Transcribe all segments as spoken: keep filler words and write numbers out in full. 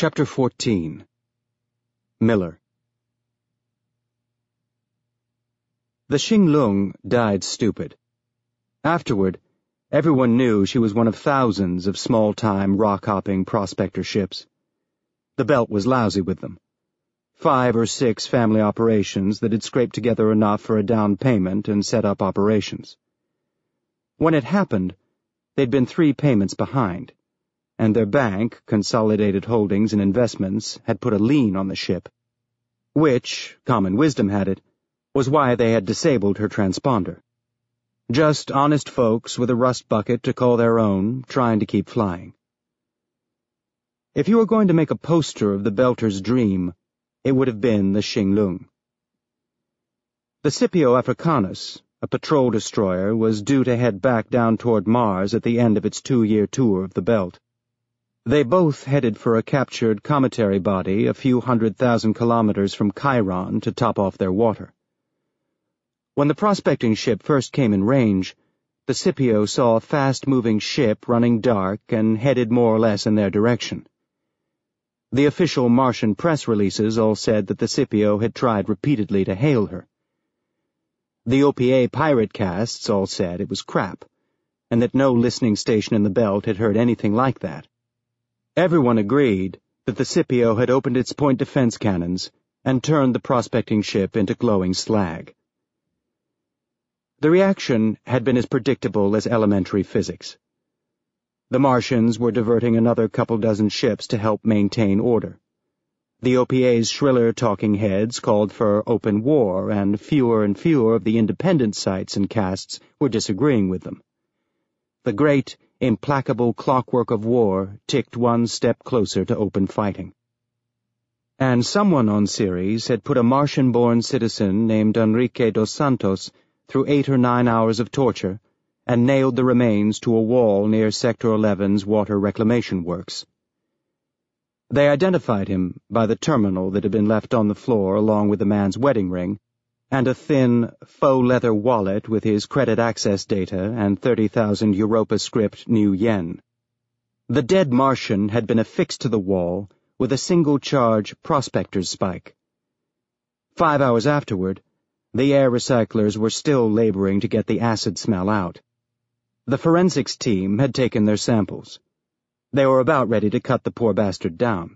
Chapter fourteen. Miller. The Xinglong died stupid. Afterward, everyone knew she was one of thousands of small-time rock-hopping prospector ships. The belt was lousy with them. Five or six family operations that had scraped together enough for a down payment and set up operations. When it happened, they'd been three payments behind, and their bank, Consolidated Holdings and Investments, had put a lien on the ship, which, common wisdom had it, was why they had disabled her transponder. Just honest folks with a rust bucket to call their own, trying to keep flying. If you were going to make a poster of the Belter's dream, it would have been the Xinglong. The Scipio Africanus, a patrol destroyer, was due to head back down toward Mars at the end of its two-year tour of the belt. They both headed for a captured cometary body a few hundred thousand kilometers from Chiron to top off their water. When the prospecting ship first came in range, the Scipio saw a fast-moving ship running dark and headed more or less in their direction. The official Martian press releases all said that the Scipio had tried repeatedly to hail her. The O P A pirate casts all said it was crap, and that no listening station in the belt had heard anything like that. Everyone agreed that the Scipio had opened its point defense cannons and turned the prospecting ship into glowing slag. The reaction had been as predictable as elementary physics. The Martians were diverting another couple dozen ships to help maintain order. The O P A's shriller talking heads called for open war, and fewer and fewer of the independent sites and casts were disagreeing with them. The great, implacable clockwork of war ticked one step closer to open fighting. And someone on Ceres had put a Martian-born citizen named Enrique dos Santos through eight or nine hours of torture and nailed the remains to a wall near Sector eleven's water reclamation works. They identified him by the terminal that had been left on the floor along with the man's wedding ring, and a thin, faux-leather wallet with his credit access data and thirty thousand Europa-script new yen. The dead Martian had been affixed to the wall with a single-charge prospector's spike. Five hours afterward, the air recyclers were still laboring to get the acid smell out. The forensics team had taken their samples. They were about ready to cut the poor bastard down.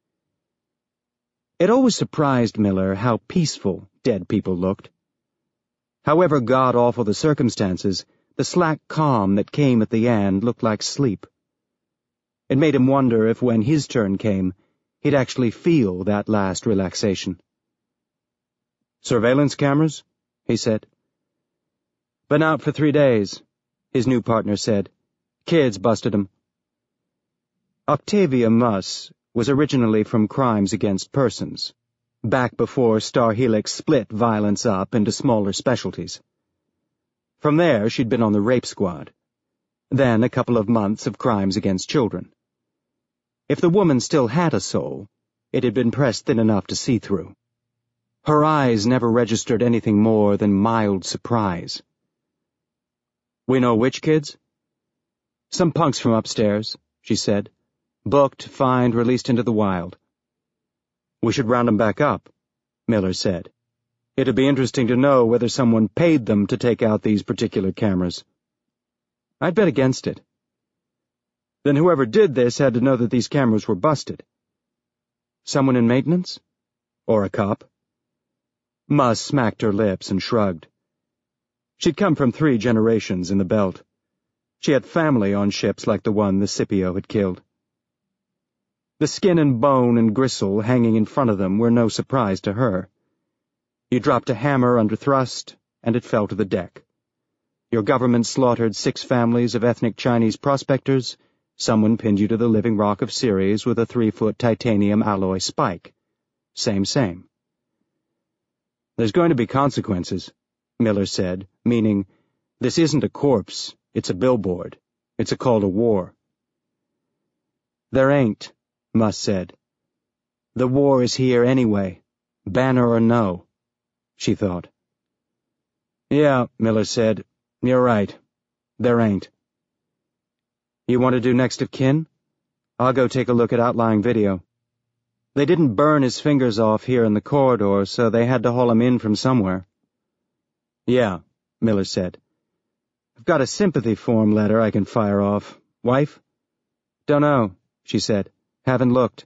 It always surprised Miller how peaceful dead people looked. However god-awful the circumstances, the slack calm that came at the end looked like sleep. It made him wonder if when his turn came, he'd actually feel that last relaxation. "Surveillance cameras?" he said. "Been out for three days," his new partner said. "Kids busted 'em." Octavia Muss was originally from Crimes Against Persons, back before Star Helix split violence up into smaller specialties. From there, she'd been on the rape squad. Then a couple of months of Crimes Against Children. If the woman still had a soul, it had been pressed thin enough to see through. Her eyes never registered anything more than mild surprise. "We know which kids?" "Some punks from upstairs," she said. "Booked, fined, released into the wild." "We should round 'em back up," Miller said. "It'd be interesting to know whether someone paid them to take out these particular cameras." "I'd bet against it." "Then whoever did this had to know that these cameras were busted." "Someone in maintenance? Or a cop?" Muss smacked her lips and shrugged. She'd come from three generations in the belt. She had family on ships like the one the Scipio had killed. The skin and bone and gristle hanging in front of them were no surprise to her. You dropped a hammer under thrust, and it fell to the deck. Your government slaughtered six families of ethnic Chinese prospectors. Someone pinned you to the living rock of Ceres with a three-foot titanium alloy spike. Same, same. "There's going to be consequences," Miller said, meaning, this isn't a corpse, it's a billboard. It's a call to war. "There ain't," Muss said. "The war is here anyway, banner or no," she thought. "Yeah," Miller said, "you're right. There ain't." "You want to do next of kin? I'll go take a look at outlying video." They didn't burn his fingers off here in the corridor, so they had to haul him in from somewhere. Yeah, Miller said. I've got a sympathy form letter I can fire off. Wife? Dunno, she said. Haven't looked.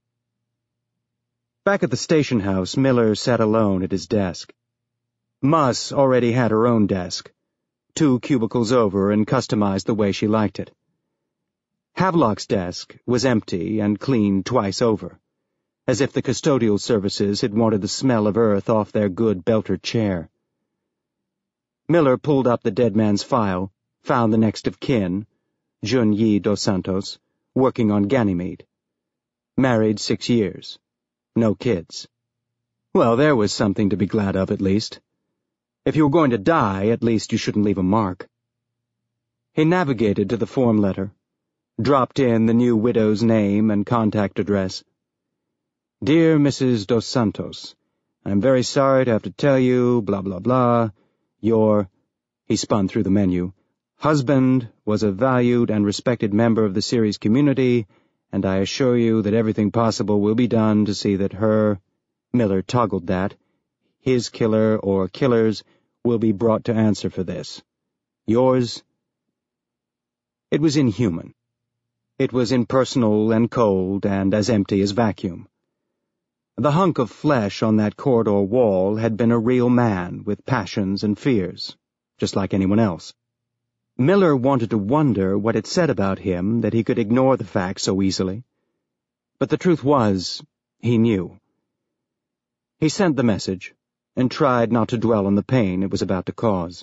Back at the station house, Miller sat alone at his desk. Mus already had her own desk, two cubicles over and customized the way she liked it. Havelock's desk was empty and cleaned twice over, as if the custodial services had wanted the smell of earth off their good Belter chair. Miller pulled up the dead man's file, found the next of kin, Junyi dos Santos, working on Ganymede. Married six years. No kids. Well, there was something to be glad of, at least. If you were going to die, at least you shouldn't leave a mark. He navigated to the form letter, dropped in the new widow's name and contact address. Dear Missus Dos Santos, I'm very sorry to have to tell you, blah, blah, blah, your, he spun through the menu, husband was a valued and respected member of the series community, and I assure you that everything possible will be done to see that her, Miller toggled that, his killer or killers will be brought to answer for this. Yours? It was inhuman. It was impersonal and cold and as empty as vacuum. The hunk of flesh on that corridor wall had been a real man with passions and fears, just like anyone else. Miller wanted to wonder what it said about him that he could ignore the fact so easily. But the truth was, he knew. He sent the message, and tried not to dwell on the pain it was about to cause.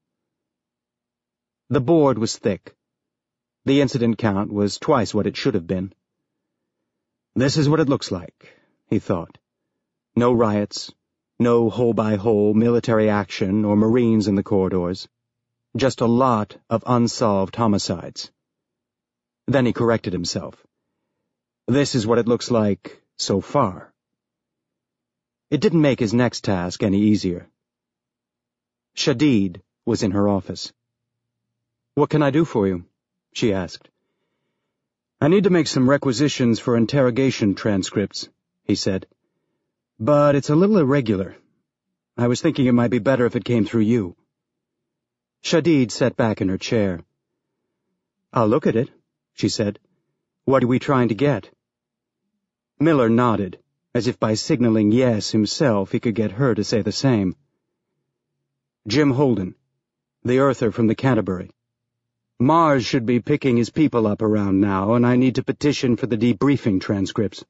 The board was thick. The incident count was twice what it should have been. This is what it looks like, he thought. No riots, no hole-by-hole military action or Marines in the corridors. Just a lot of unsolved homicides. Then he corrected himself. This is what it looks like so far. It didn't make his next task any easier. Shadid was in her office. What can I do for you? She asked. I need to make some requisitions for interrogation transcripts, he said. But it's a little irregular. I was thinking it might be better if it came through you. Shadid sat back in her chair. I'll look at it, she said. What are we trying to get? Miller nodded, as if by signaling yes himself he could get her to say the same. Jim Holden, the earther from the Canterbury. Mars should be picking his people up around now, and I need to petition for the debriefing transcripts.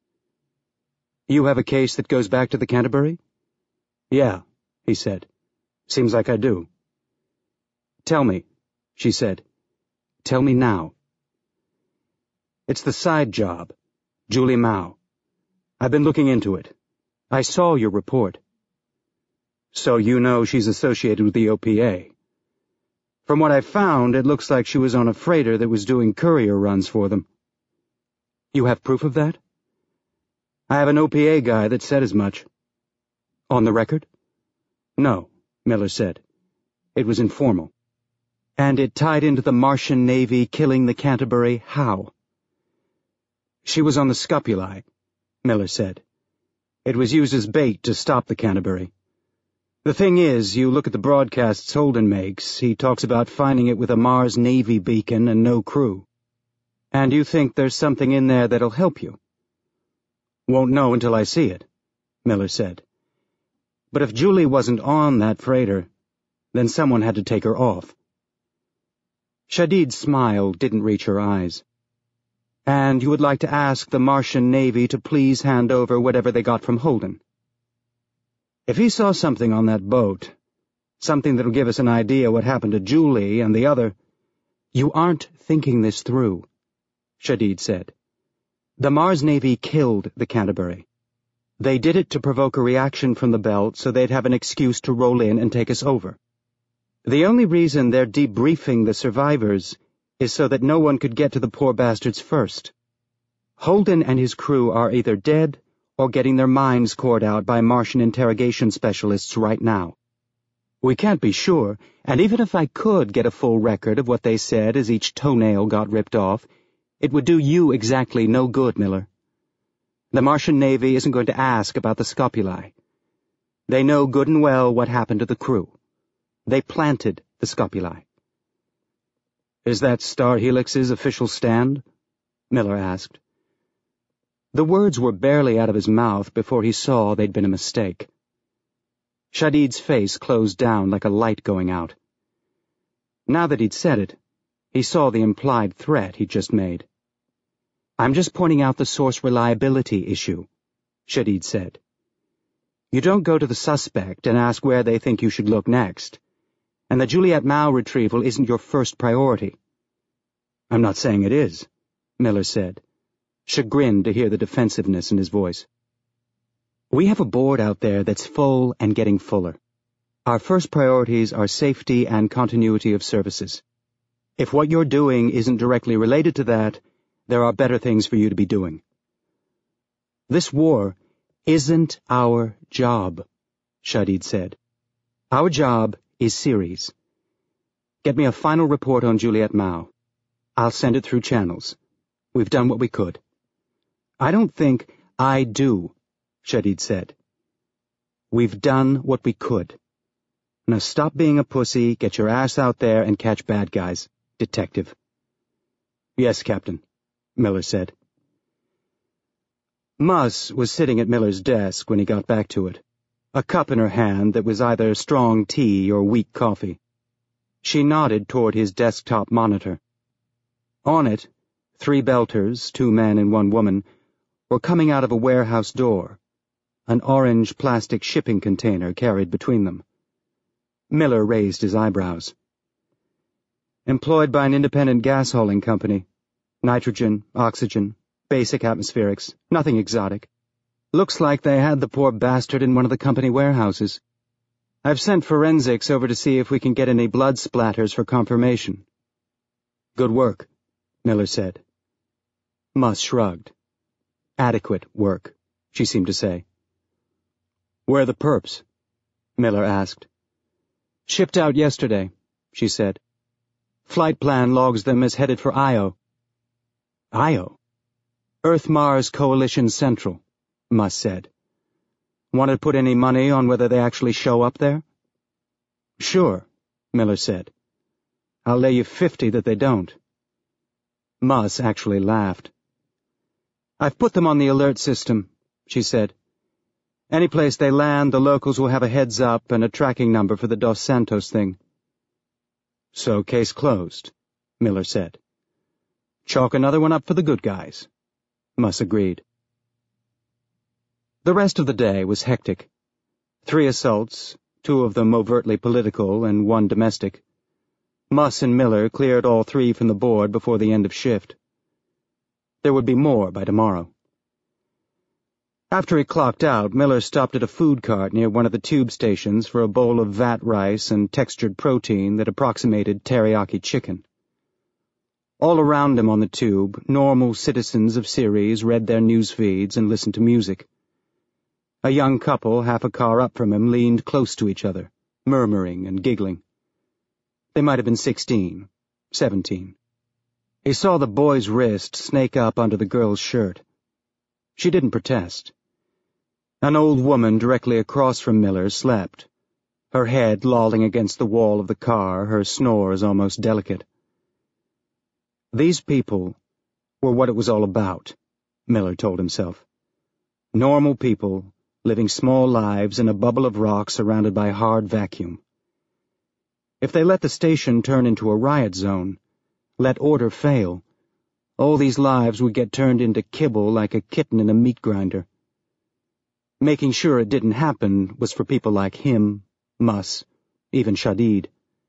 You have a case that goes back to the Canterbury? Yeah, he said. Seems like I do. Tell me, she said. Tell me now. It's the side job, Julie Mao. I've been looking into it. I saw your report. So you know she's associated with the O P A. From what I found, it looks like she was on a freighter that was doing courier runs for them. You have proof of that? I have an O P A guy that said as much. On the record? No, Miller said. It was informal. And it tied into the Martian Navy killing the Canterbury how? She was on the Scopuli, Miller said. It was used as bait to stop the Canterbury. The thing is, you look at the broadcasts Holden makes, he talks about finding it with a Mars Navy beacon and no crew. And you think there's something in there that'll help you? Won't know until I see it, Miller said. But if Julie wasn't on that freighter, then someone had to take her off. Shadid's smile didn't reach her eyes. And you would like to ask the Martian Navy to please hand over whatever they got from Holden? If he saw something on that boat, something that'll give us an idea what happened to Julie and the other— You aren't thinking this through, Shadid said. The Mars Navy killed the Canterbury. They did it to provoke a reaction from the belt so they'd have an excuse to roll in and take us over. The only reason they're debriefing the survivors is so that no one could get to the poor bastards first. Holden and his crew are either dead or getting their minds cored out by Martian interrogation specialists right now. We can't be sure, and even if I could get a full record of what they said as each toenail got ripped off, it would do you exactly no good, Miller. The Martian Navy isn't going to ask about the Scopuli. They know good and well what happened to the crew. They planted the Scopuli. Is that Star Helix's official stand? Miller asked. The words were barely out of his mouth before he saw they'd been a mistake. Shadid's face closed down like a light going out. Now that he'd said it, he saw the implied threat he'd just made. I'm just pointing out the source reliability issue, Shadid said. You don't go to the suspect and ask where they think you should look next, and the Juliet Mao retrieval isn't your first priority. I'm not saying it is, Miller said, chagrined to hear the defensiveness in his voice. We have a board out there that's full and getting fuller. Our first priorities are safety and continuity of services. If what you're doing isn't directly related to that, there are better things for you to be doing. This war isn't our job, Shadid said. Our job is Ceres. Get me a final report on Juliet Mao. I'll send it through channels. We've done what we could. I don't think I do, Shadid said. We've done what we could. Now stop being a pussy, get your ass out there and catch bad guys, detective. Yes, Captain, Miller said. Mus was sitting at Miller's desk when he got back to it, a cup in her hand that was either strong tea or weak coffee. She nodded toward his desktop monitor. On it, three belters, two men and one woman, were coming out of a warehouse door, an orange plastic shipping container carried between them. Miller raised his eyebrows. Employed by an independent gas hauling company. Nitrogen, oxygen, basic atmospherics, nothing exotic. Looks like they had the poor bastard in one of the company warehouses. I've sent forensics over to see if we can get any blood splatters for confirmation. Good work, Miller said. Mus shrugged. Adequate work, she seemed to say. Where are the perps? Miller asked. Shipped out yesterday, she said. Flight plan logs them as headed for Io. Io? Earth-Mars Coalition Central, Mus said. Want to put any money on whether they actually show up there? Sure, Miller said. I'll lay you fifty that they don't. Mus actually laughed. I've put them on the alert system, she said. Any place they land, the locals will have a heads-up and a tracking number for the Dos Santos thing. So case closed, Miller said. Chalk another one up for the good guys. Mus agreed. The rest of the day was hectic. Three assaults, two of them overtly political and one domestic. Mus and Miller cleared all three from the board before the end of shift. There would be more by tomorrow. After he clocked out, Miller stopped at a food cart near one of the tube stations for a bowl of vat rice and textured protein that approximated teriyaki chicken. All around him on the tube, normal citizens of Ceres read their news feeds and listened to music. A young couple half a car up from him leaned close to each other, murmuring and giggling. They might have been sixteen, seventeen. He saw the boy's wrist snake up under the girl's shirt. She didn't protest. An old woman directly across from Miller slept, her head lolling against the wall of the car, her snores almost delicate. These people were what it was all about, Miller told himself. Normal people living small lives in a bubble of rock surrounded by hard vacuum. If they let the station turn into a riot zone, let order fail, all these lives would get turned into kibble like a kitten in a meat grinder. Making sure it didn't happen was for people like him, Mus, even Shadid.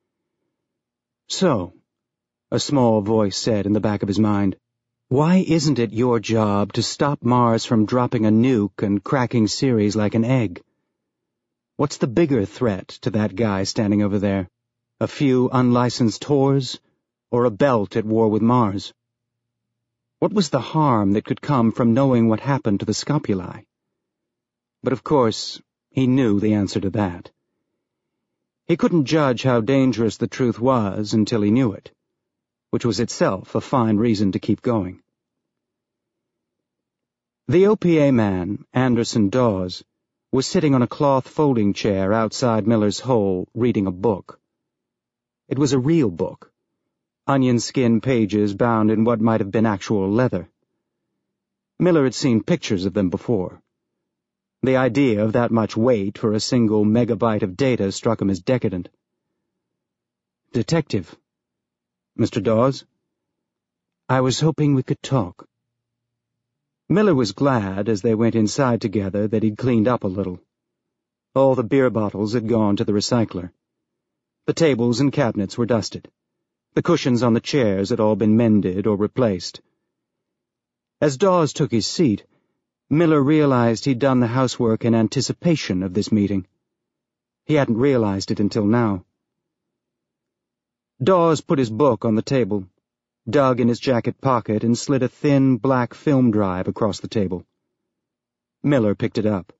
So, a small voice said in the back of his mind, why isn't it your job to stop Mars from dropping a nuke and cracking Ceres like an egg? What's the bigger threat to that guy standing over there? A few unlicensed whores, or a belt at war with Mars? What was the harm that could come from knowing what happened to the Scopuli? But of course, he knew the answer to that. He couldn't judge how dangerous the truth was until he knew it, which was itself a fine reason to keep going. The O P A man, Anderson Dawes, was sitting on a cloth folding chair outside Miller's hole, reading a book. It was a real book, onion skin pages bound in what might have been actual leather. Miller had seen pictures of them before. The idea of that much weight for a single megabyte of data struck him as decadent. "Detective. Mister Dawes? I was hoping we could talk." Miller was glad, as they went inside together, that he'd cleaned up a little. All the beer bottles had gone to the recycler. The tables and cabinets were dusted. The cushions on the chairs had all been mended or replaced. As Dawes took his seat, Miller realized he'd done the housework in anticipation of this meeting. He hadn't realized it until now. Dawes put his book on the table, dug in his jacket pocket, and slid a thin, black film drive across the table. Miller picked it up.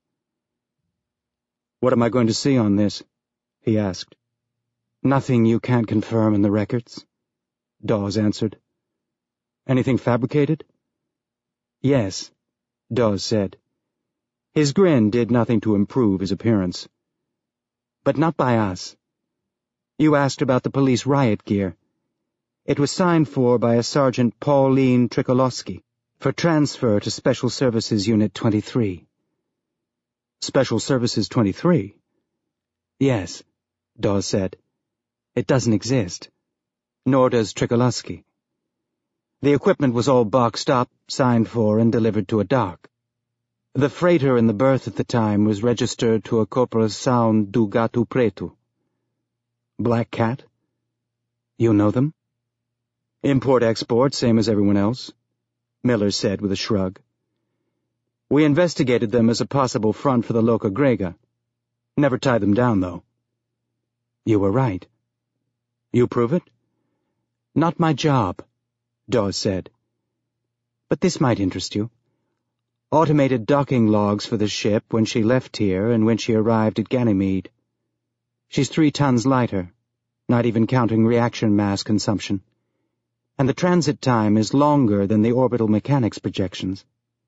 "What am I going to see on this?" he asked. "Nothing you can't confirm in the records," Dawes answered. "Anything fabricated?" "Yes," Dawes said. His grin did nothing to improve his appearance. "But not by us. You asked about the police riot gear. It was signed for by a Sergeant Pauline Trikolowski for transfer to Special Services Unit twenty-three. Special Services twenty-three? Yes, Dawes said. It doesn't exist. Nor does Trikolowski. The equipment was all boxed up, signed for, and delivered to a dock. The freighter in the berth at the time was registered to a Corporação do Gato Preto. Black Cat? You know them? Import-export, same as everyone else, Miller said with a shrug. We investigated them as a possible front for the Loca Grega. Never tied them down, though. You were right. You prove it? Not my job, Dawes said. But this might interest you. Automated docking logs for the ship when she left here and when she arrived at Ganymede. She's three tons lighter, not even counting reaction mass consumption. And the transit time is longer than the orbital mechanics projections.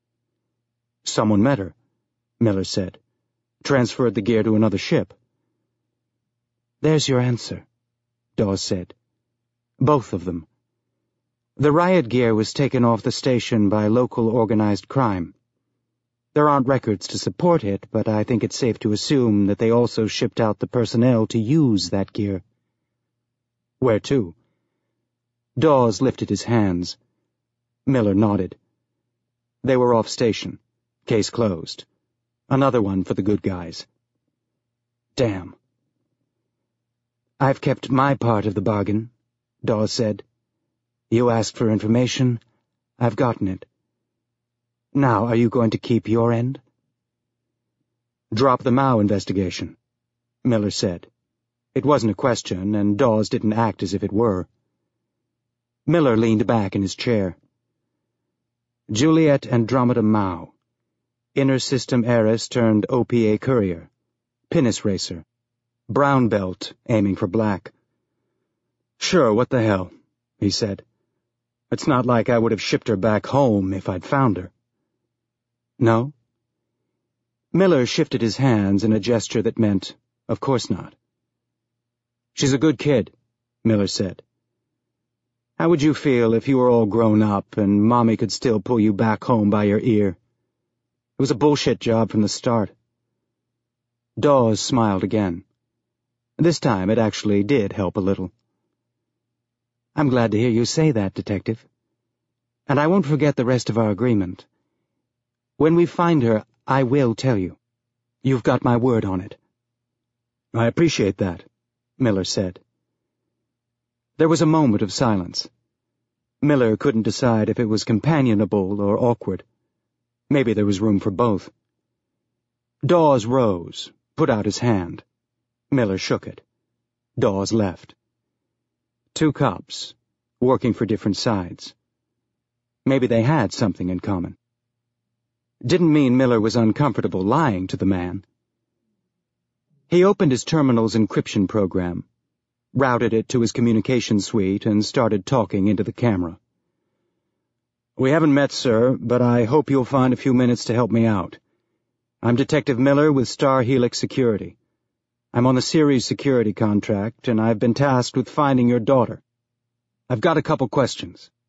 Someone met her, Miller said. Transferred the gear to another ship. There's your answer, Dawes said. Both of them. The riot gear was taken off the station by local organized crime. There aren't records to support it, but I think it's safe to assume that they also shipped out the personnel to use that gear. Where to? Dawes lifted his hands. Miller nodded. They were off station. Case closed. Another one for the good guys. Damn. I've kept my part of the bargain, Dawes said. You asked for information. I've gotten it. Now, are you going to keep your end? Drop the Mao investigation, Miller said. It wasn't a question, and Dawes didn't act as if it were. Miller leaned back in his chair. Juliet Andromeda Mao. Inner System heiress turned O P A courier. Pinnace racer. Brown belt, aiming for black. Sure, what the hell, he said. It's not like I would have shipped her back home if I'd found her. No? Miller shifted his hands in a gesture that meant, of course not. She's a good kid, Miller said. How would you feel if you were all grown up and Mommy could still pull you back home by your ear? It was a bullshit job from the start. Dawes smiled again. This time it actually did help a little. I'm glad to hear you say that, Detective. And I won't forget the rest of our agreement. When we find her, I will tell you. You've got my word on it. I appreciate that, Miller said. There was a moment of silence. Miller couldn't decide if it was companionable or awkward. Maybe there was room for both. Dawes rose, put out his hand. Miller shook it. Dawes left. Two cops, working for different sides. Maybe they had something in common. Didn't mean Miller was uncomfortable lying to the man. He opened his terminal's encryption program, routed it to his communication suite, and started talking into the camera. We haven't met, sir, but I hope you'll find a few minutes to help me out. I'm Detective Miller with Star Helix Security. I'm on the Ceres security contract, and I've been tasked with finding your daughter. I've got a couple questions.